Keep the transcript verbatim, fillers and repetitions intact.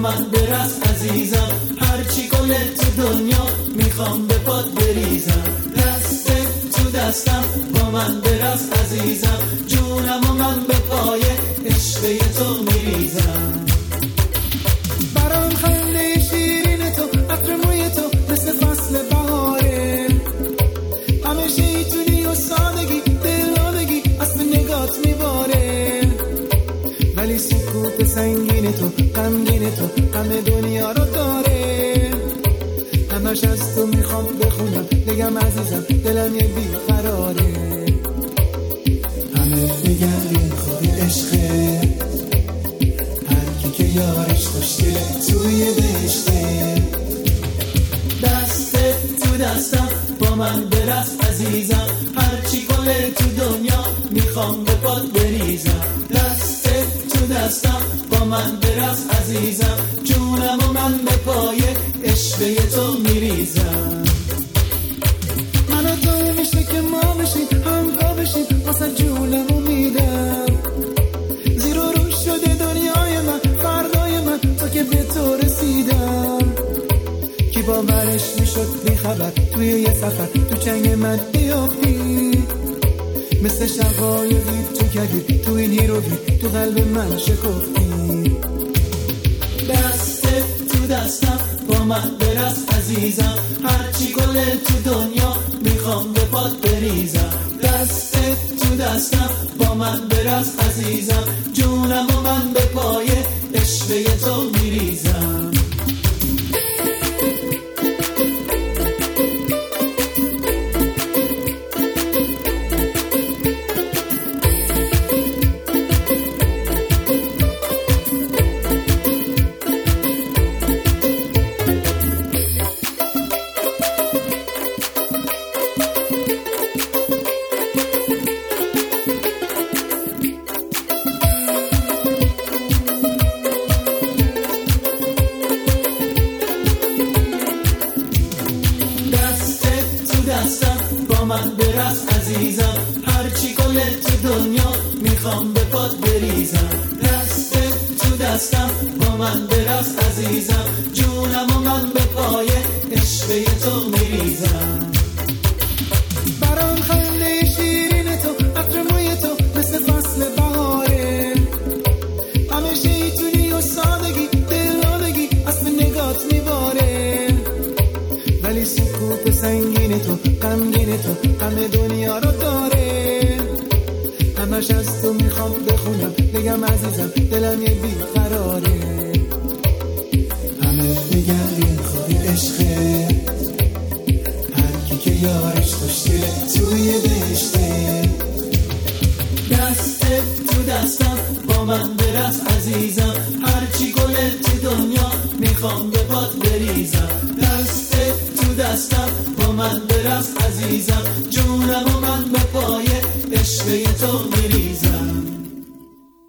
من برس عزیزم، هرچی گل تو دنیا میخوام به پات بریزم. دست تو دستم با من برس عزیزم، جونم و من به پای عشق تو میریزم. برام خنده شیرین تو، عطر موی تو مثل فصل بهاره، همه شیطونی و سادگی دلادگی از نگات میباره، ولی سکوت سنگین تو غمگین تو همه دنیا رو داره. همش از تو میخوام بخونم بگم عزیزم دلم یه بیقراره. همه میگن این خود عشقه، هر کی که یارش خوشگله توی بهشته. دست تو دستم با من برس عزیزم، هرچی گل تو دنیا میخوام به پات بریزم. دست تو دستم با من برس عزیزم، جونم و من به پای عشق تو میریزم. من و تو میشه که ما بشیم همراه بشیم، واسه جونمو میدم. زیر و رو شده دنیای من فردای من، تا که به تو رسیدم. کی باورش میشد بی خبر توی یه سفر تو چنگ من بیافتی، مثل شقایقی تو کردی تو این هیروگی تو قلب من شکفتی. دست تو دستم با من برس عزیزم، هرچی گل تو دنیا میخوام به پات بریزم. دست تو دستم با من برس عزیزم، جونم و من به پای عشق تو میریزم. با من برس عزیزم، هرچی گل تو دنیا میخوام به پات بریزم. دست تو دستم با من برس عزیزم، جونم و من به پای عشق تو میریزم. برام خنده شیرین تو، عطر موی تو مثل فصل بهاره، همه شیطونی و سادگی دلادگی از نگات میباره، ولی سکوت سنگین تو غمگین تو همه دنیا رو داره. همش از تو میخوام بخونم بگم عزیزم دلم یه بیقراره. همه میگن این خود عشقه، هر کی که یارش خوشگله توی بهشته. دست تو دستم با من برس عزیزم، هرچی گل تو دنیا میخوام به پات بریزم. دست تو دستم با من برس عزیزم،